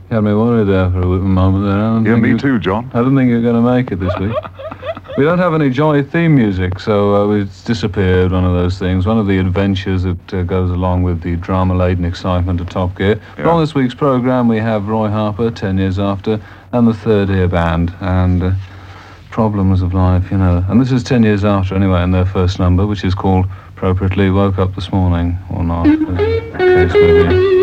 You had me worried there for a moment there. Yeah, me too, John. I didn't think you were going to make it this week. We don't have any Joy theme music, so it's disappeared, one of those things. One of the adventures that goes along with the drama-laden excitement of Top Gear. Yeah. But on this week's programme, we have Roy Harper, 10 Years After, and the Third Ear Band, and Problems of Life, you know. And this is 10 Years After, anyway, in their first number, which is called, appropriately, Woke Up This Morning, or not, as the case may be.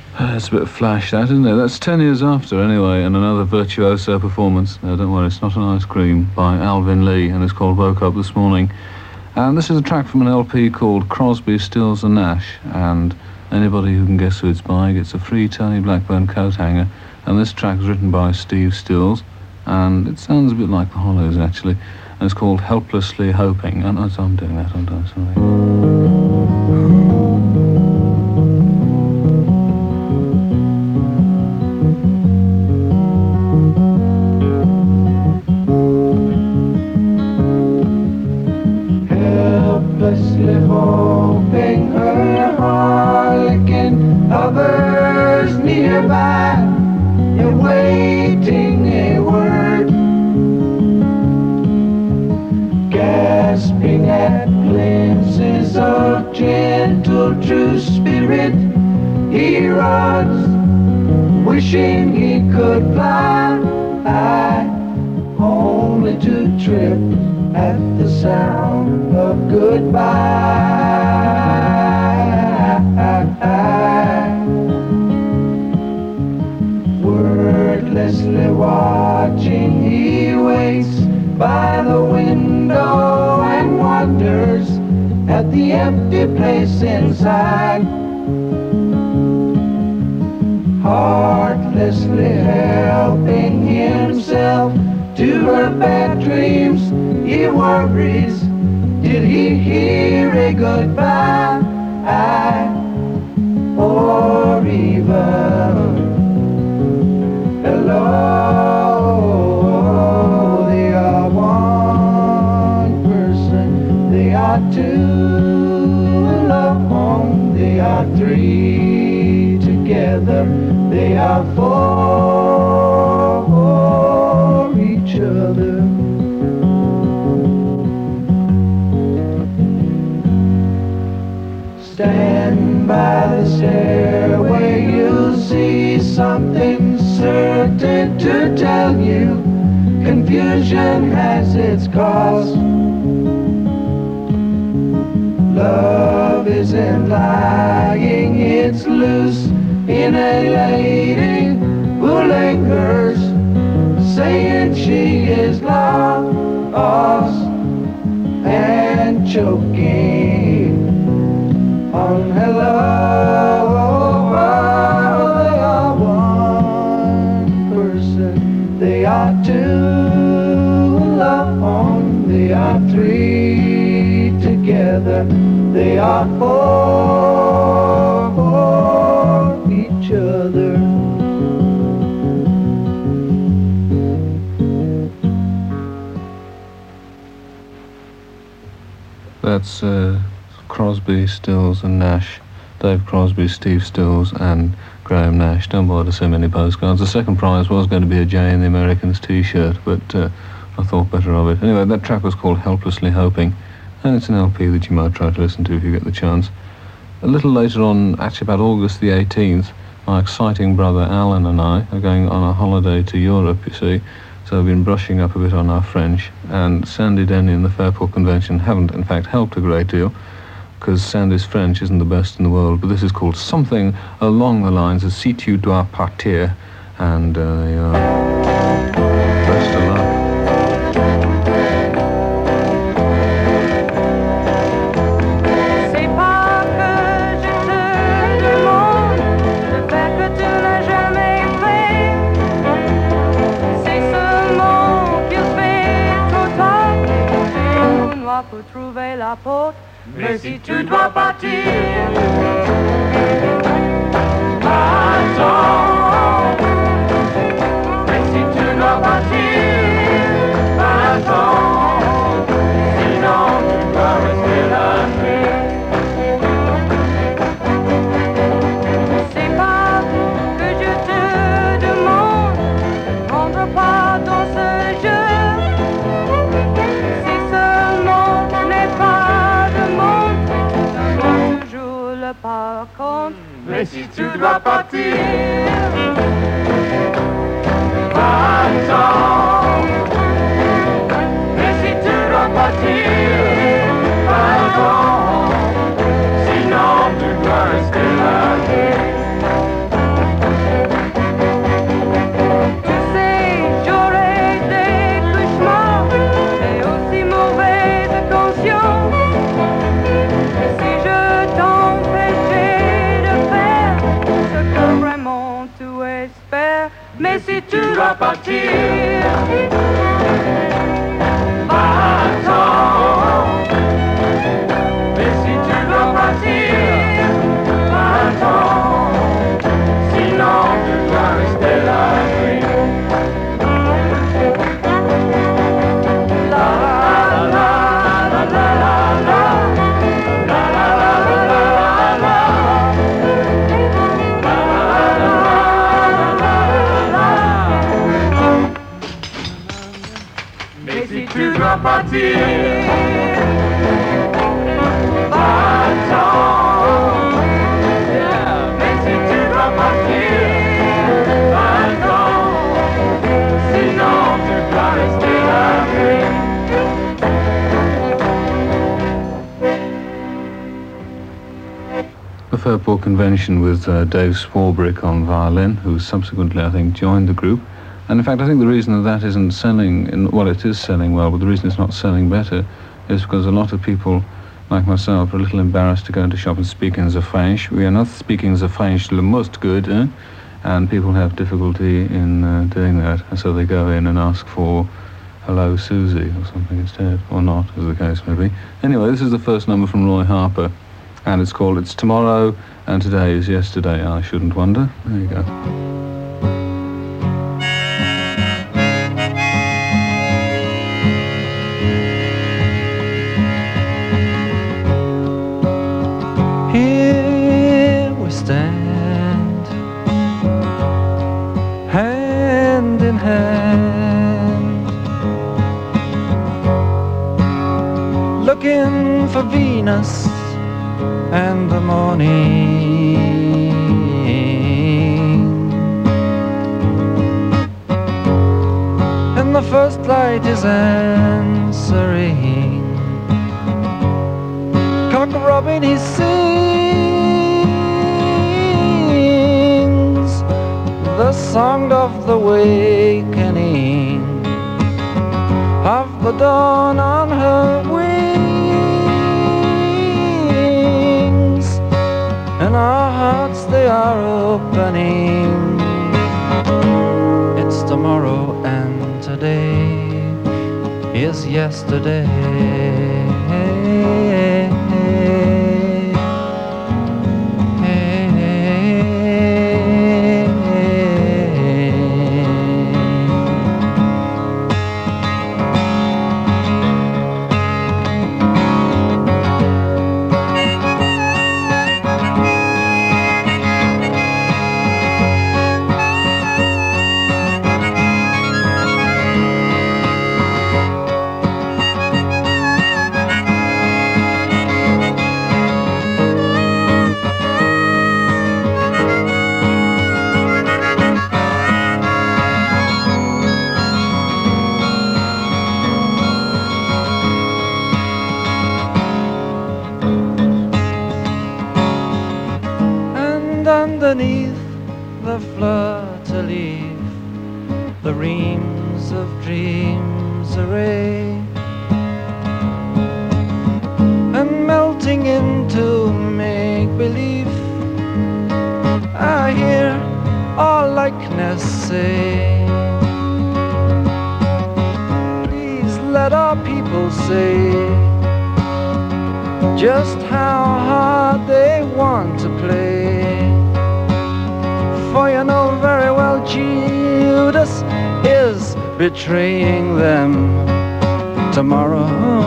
It's a bit of flash, that, isn't it? That's 10 years after, anyway, and another virtuoso performance. No, don't worry, it's not an ice cream, by Alvin Lee, and it's called Woke Up This Morning. And this is a track from an LP called Crosby, Stills and Nash, and anybody who can guess who it's by gets a free Tony Blackburn coat hanger. And this track is written by Steve Stills, and it sounds a bit like the Hollows, actually, and it's called Helplessly Hoping. And I'm doing that, aren't I? Sorry. Hoping her harlequin hovers nearby, awaiting a word, gasping at glimpses of gentle true spirit. He runs, wishing he could fly, only to trip at the sound of goodbye. Wordlessly watching, he waits by the window and wonders at the empty place inside. Heartlessly helping himself to her bad dreams, he worries, did he hear a goodbye? Or even hello? They are one person, they are two alone, they are three together, they are for each other. Stand by the stairway, you'll see something certain to tell you. Confusion has its cost. Love isn't lying, it's loose in a lady who lingers, saying she is lost and choking on hello. They are one person, they are two alone, they are three together, they are for each other. That's Crosby, Stills and Nash. Dave Crosby, Steve Stills and Graham Nash. Don't bother to send many postcards. The second prize was going to be a Jay and the Americans t-shirt, but I thought better of it. Anyway, that track was called Helplessly Hoping, and it's an LP that you might try to listen to if you get the chance. A little later on, actually about August the 18th, my exciting brother Alan and I are going on a holiday to Europe, you see. So I've been brushing up a bit on our French, and Sandy Denny and the Fairport Convention haven't, in fact, helped a great deal, because Sandy's French isn't the best in the world, but this is called something along the lines of Si tu dois partir, and best of luck. Pour trouver la porte, mais si tu dois partir, attends. Mais si tu dois partir, attends. Sinon tu dois rester là. C'est pas que je te demande, rentre pas dans ce jeu. Par contre, mais si tu dois partir, attends. Mais si tu dois partir, attends. Sinon tu dois rester là. espère. Mais si tu dois partir, va-t'en. Mais si tu dois partir, va-t'en. Sinon tu dois rester là. Tu dois partir, va-t'en. Mais si tu dois partir, va-t'en. Sinon tu dois rester là. A Fairport convention with Dave Swarbrick on violin, who subsequently, I think, joined the group. And in fact, I think the reason that isn't selling, well, it is selling well, but the reason it's not selling better is because a lot of people, like myself, are a little embarrassed to go into shop and speak in the French. We are not speaking the French le most good, and people have difficulty in doing that, and so they go in and ask for Hello Susie or something instead, or not, as the case may be. Anyway, this is the first number from Roy Harper, and it's called It's Tomorrow, and Today is Yesterday, I Shouldn't Wonder. There you go. Here we stand, hand in hand, looking for Venus and the morning. And the first light is answering, cock-robin he sings the song of the awakening, of the dawn on her wings, and our hearts they are opening. It's tomorrow and today is yesterday. Underneath the fleur-de-lis, the reams of dreams array, and melting into make-believe, I hear our likeness say, please let our people say just how hard they want to play. For you know very well Judas is betraying them tomorrow.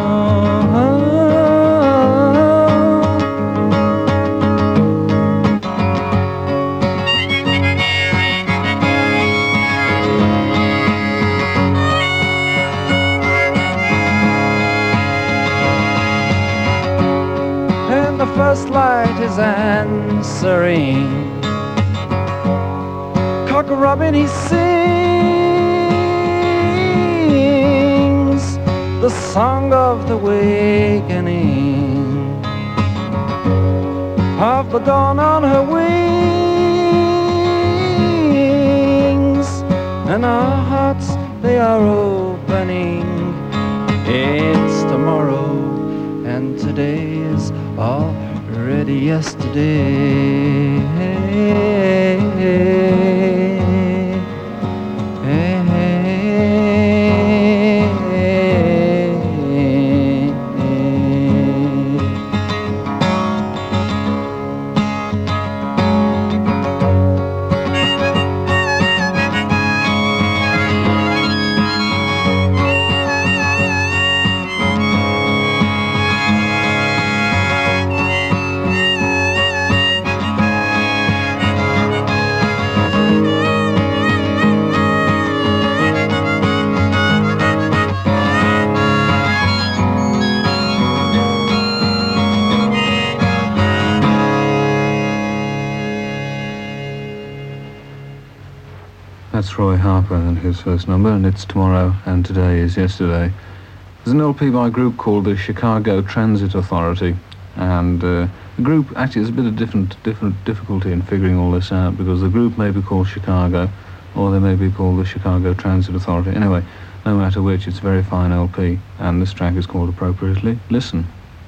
And the first light is answering, cock-robin he sings the song of the awakening, of the dawn on her wings, and our hearts they are opening. It's tomorrow and today is already yesterday. That's Roy Harper and his first number, and it's Tomorrow and Today is Yesterday. There's an LP by a group called the Chicago Transit Authority, and the group, actually there's a bit of different difficulty in figuring all this out, because the group may be called Chicago, or they may be called the Chicago Transit Authority. Anyway, no matter which, it's a very fine LP, and this track is called appropriately Listen.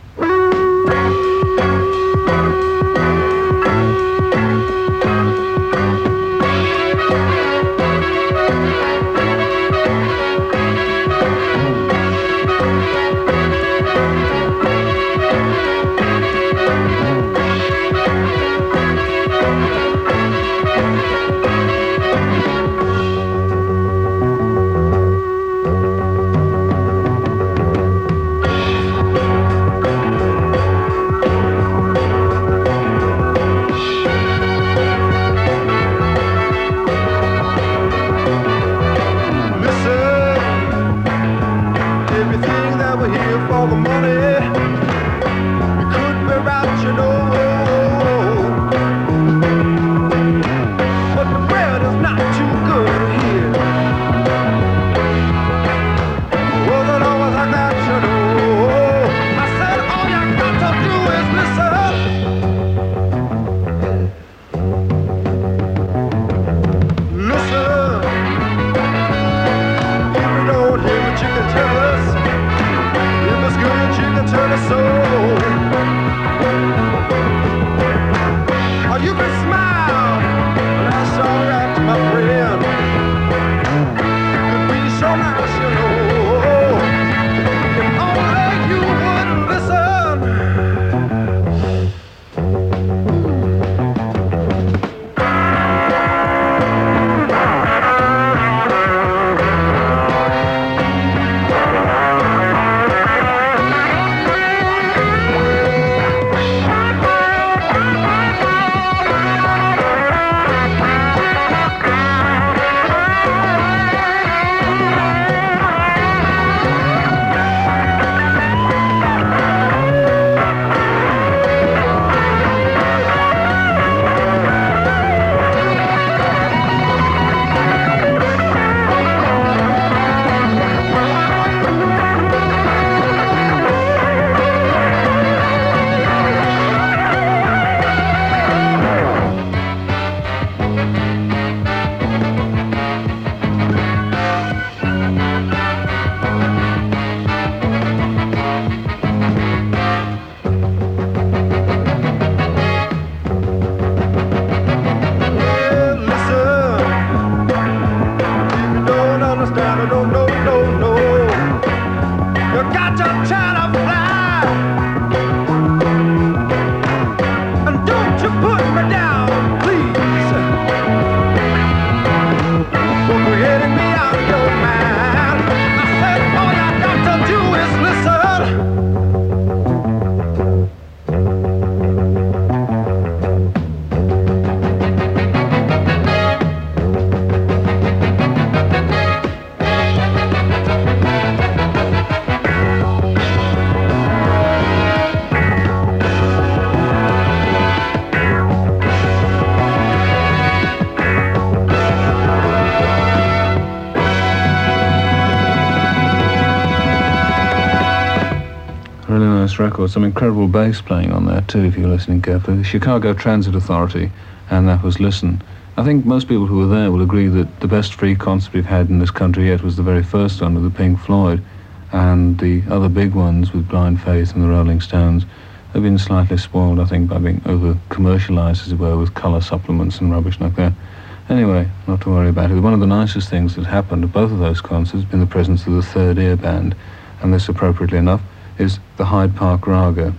Record, some incredible bass playing on there too, if you're listening carefully. The Chicago Transit Authority, and that was Listen. I think most people who were there will agree that the best free concert we've had in this country yet was the very first one with the Pink Floyd, and the other big ones with Blind Faith and the Rolling Stones have been slightly spoiled, I think, by being over-commercialised, as it were, with colour supplements and rubbish like that. Anyway, not to worry about it. One of the nicest things that happened at both of those concerts has been the presence of the Third Ear Band, and this, appropriately enough, is the Hyde Park Raga.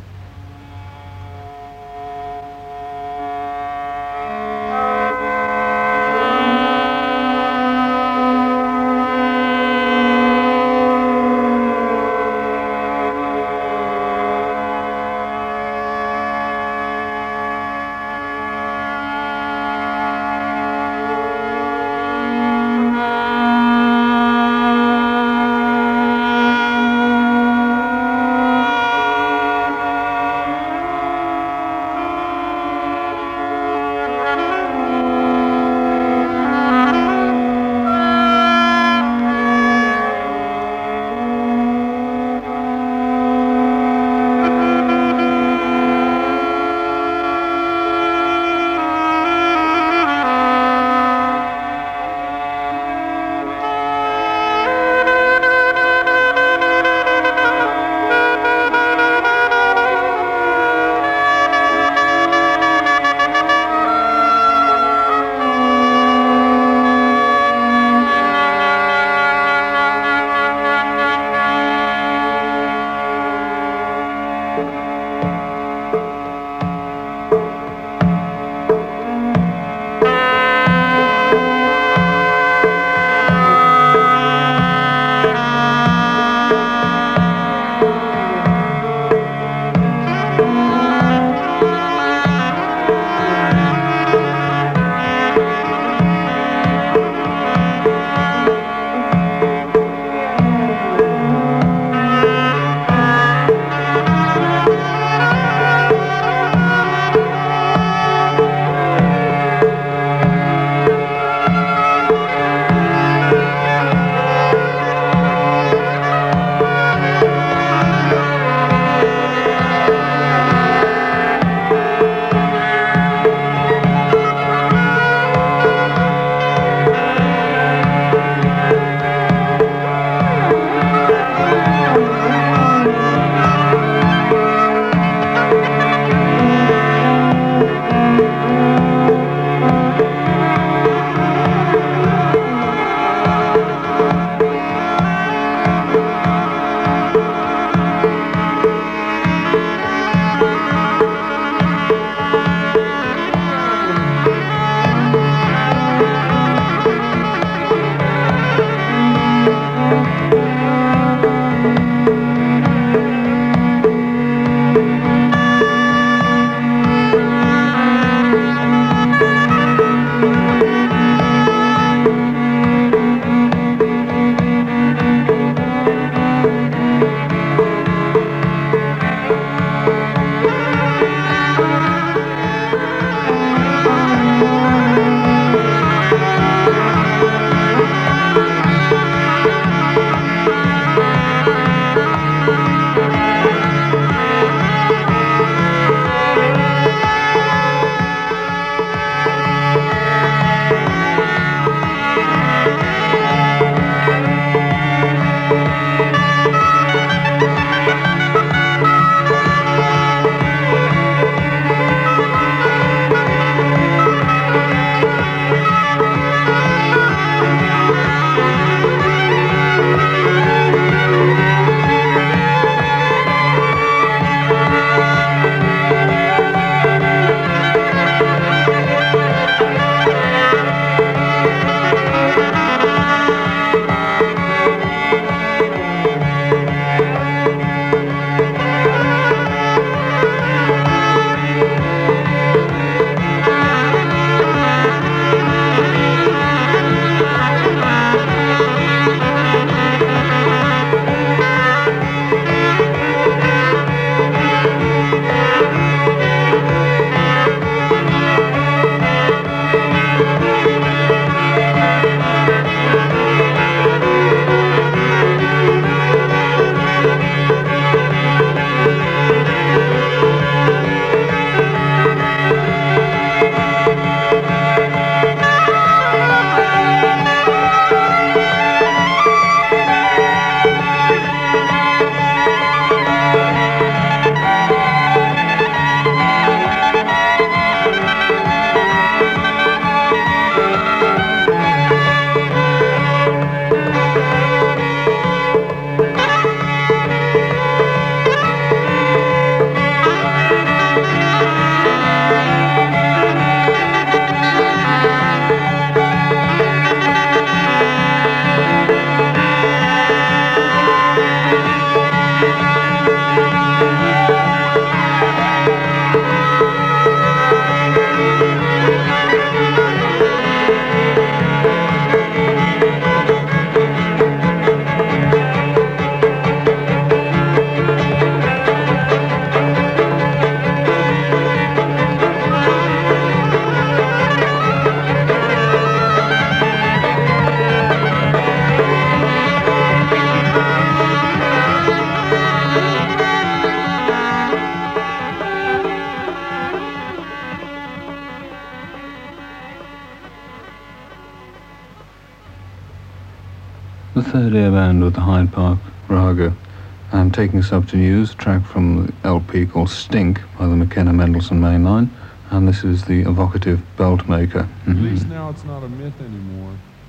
The Third Ear Band with the Hyde Park Raga. I'm taking us up to news, a track from the LP called Stink by the McKenna Mendelssohn Mainline, and this is the evocative Belt Maker. At least now it's not a myth anymore.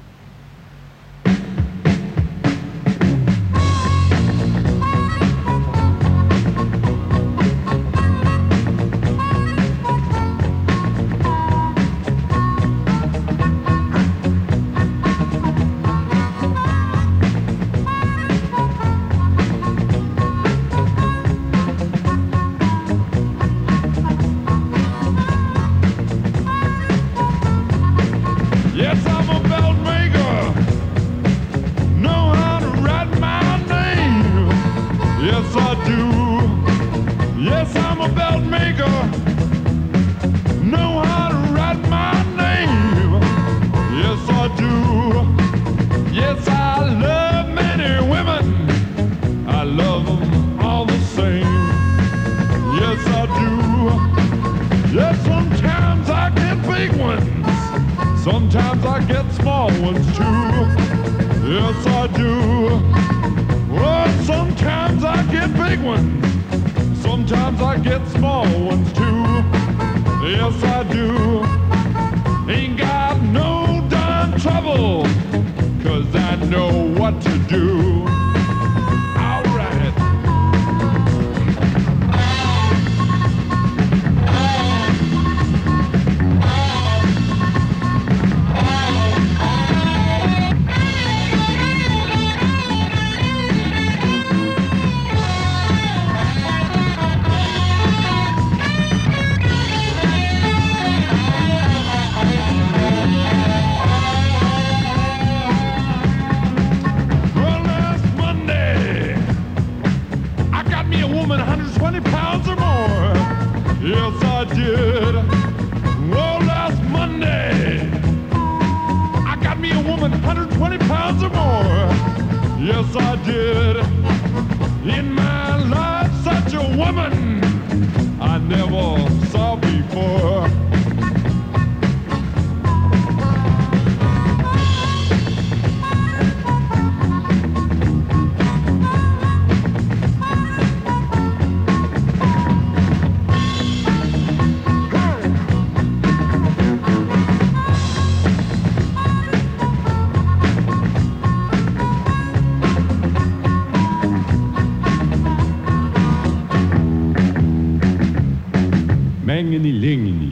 Sometimes I get small ones too. Yes, I do. Oh, sometimes I get big ones. Sometimes I get small ones too. Yes, I do. Ain't got no darn trouble, 'cause I know what to do. All right. Yes, I did. Well, last Monday, I got me a woman 120 pounds or more. Yes, I did. In my life, such a woman I never saw before. Mangini-lingini.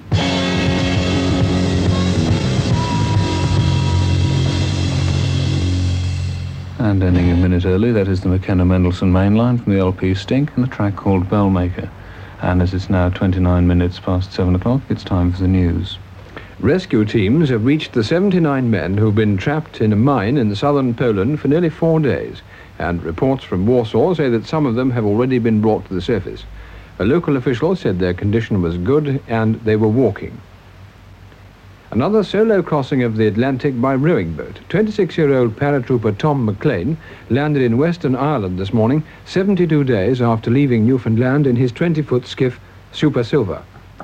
And ending a minute early, that is the McKenna Mendelssohn Mainline from the LP Stink and the track called Bell Maker. And as it's now 29 minutes past 7 o'clock, it's time for the news. Rescue teams have reached the 79 men who've been trapped in a mine in southern Poland for nearly 4 days, and reports from Warsaw say that some of them have already been brought to the surface. A local official said their condition was good and they were walking. Another solo crossing of the Atlantic by rowing boat. 26-year-old paratrooper Tom McLean landed in Western Ireland this morning, 72 days after leaving Newfoundland in his 20-foot skiff, Super Silver.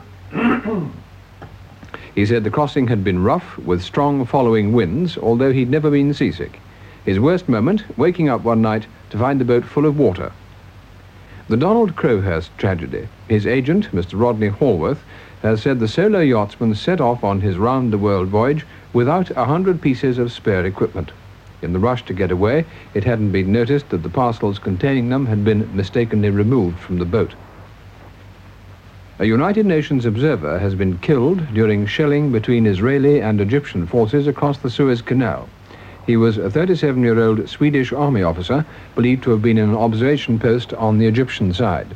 He said the crossing had been rough, with strong following winds, although he'd never been seasick. His worst moment, waking up one night to find the boat full of water. The Donald Crowhurst tragedy. His agent, Mr. Rodney Hallworth, has said the solo yachtsman set off on his round-the-world voyage without 100 pieces of spare equipment. In the rush to get away, it hadn't been noticed that the parcels containing them had been mistakenly removed from the boat. A United Nations observer has been killed during shelling between Israeli and Egyptian forces across the Suez Canal. He was a 37-year-old Swedish army officer, believed to have been in an observation post on the Egyptian side.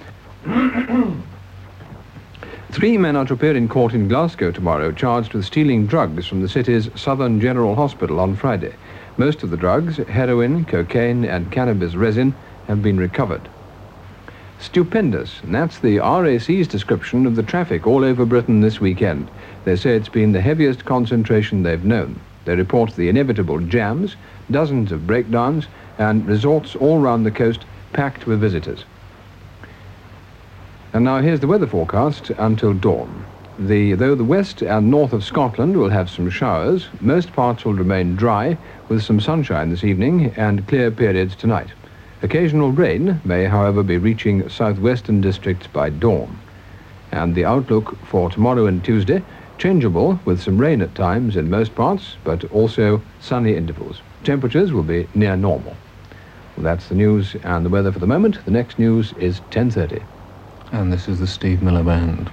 3 men are to appear in court in Glasgow tomorrow, charged with stealing drugs from the city's Southern General Hospital on Friday. Most of the drugs, heroin, cocaine and cannabis resin, have been recovered. Stupendous, and that's the RAC's description of the traffic all over Britain this weekend. They say it's been the heaviest concentration they've known. They report the inevitable jams, dozens of breakdowns, and resorts all round the coast packed with visitors. And now here's the weather forecast until dawn. Though the west and north of Scotland will have some showers, most parts will remain dry with some sunshine this evening and clear periods tonight. Occasional rain may, however, be reaching southwestern districts by dawn. And the outlook for tomorrow and Tuesday, changeable with some rain at times in most parts, but also sunny intervals. Temperatures will be near normal. Well, that's the news and the weather for the moment. The next news is 10:30. And this is the Steve Miller Band.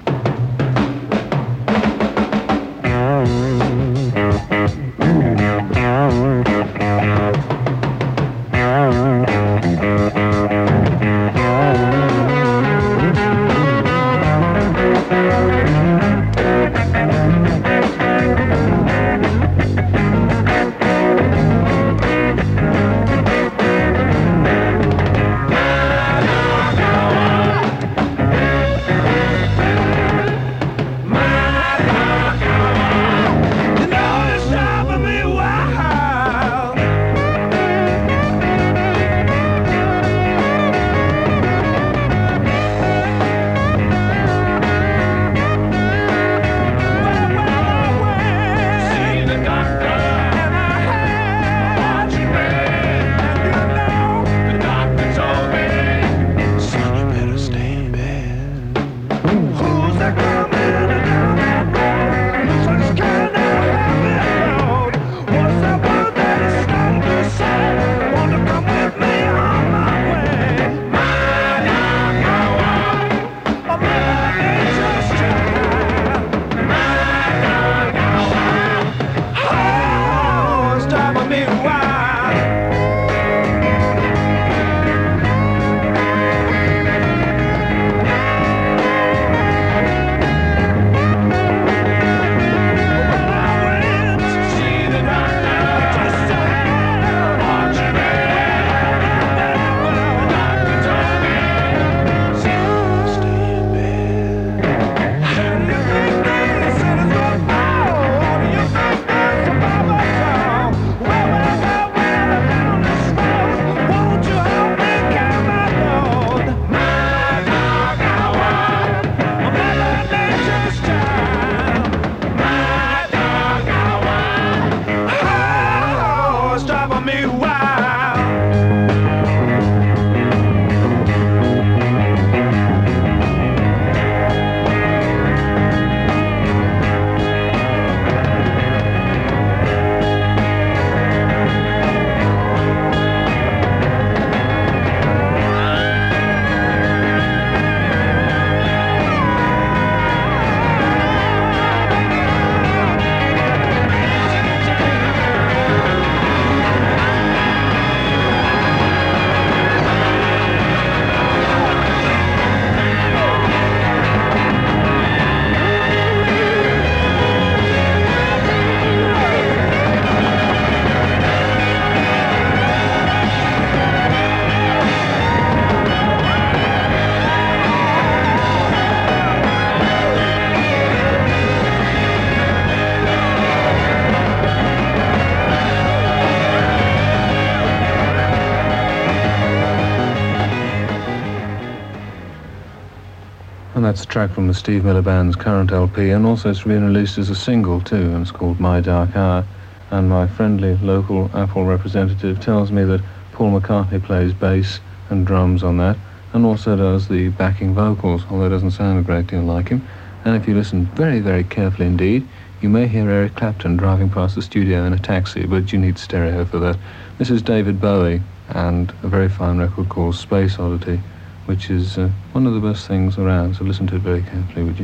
And that's a track from the Steve Miller Band's current LP, and also it's been released as a single too, and it's called My Dark Hour. And my friendly local Apple representative tells me that Paul McCartney plays bass and drums on that, and also does the backing vocals, although it doesn't sound a great deal like him. And if you listen very, very carefully indeed, you may hear Eric Clapton driving past the studio in a taxi, but you need stereo for that. This is David Bowie, and a very fine record called Space Oddity, which is one of the best things around, so listen to it very carefully, would you?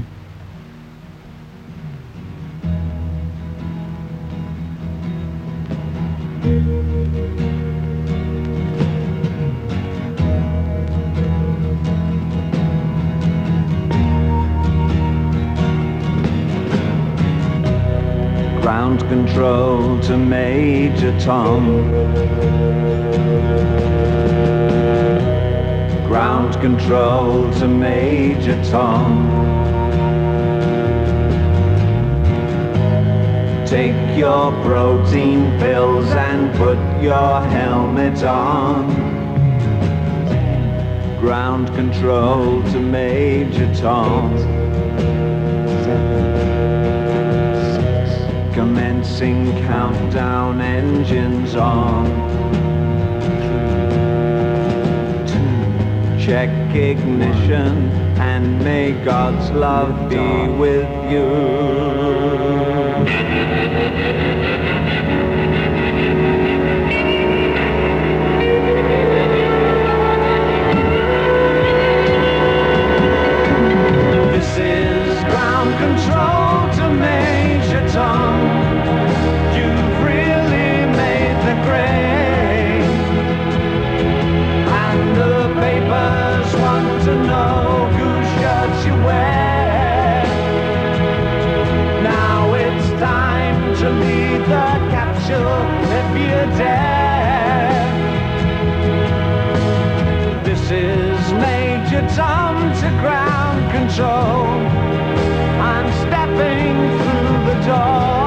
Ground control to Major Tom. Ground control to Major Tom. Take your protein pills and put your helmet on. Ground control to Major Tom. Commencing countdown, engines on. 2, check ignition, and may God's love be with you. This is ground control to Major Tom. You've really made the grade, and the papers want to know whose shirts you wear. Now it's time to leave the capsule if you dare. This is Major Tom to ground control. I'm stepping through the door.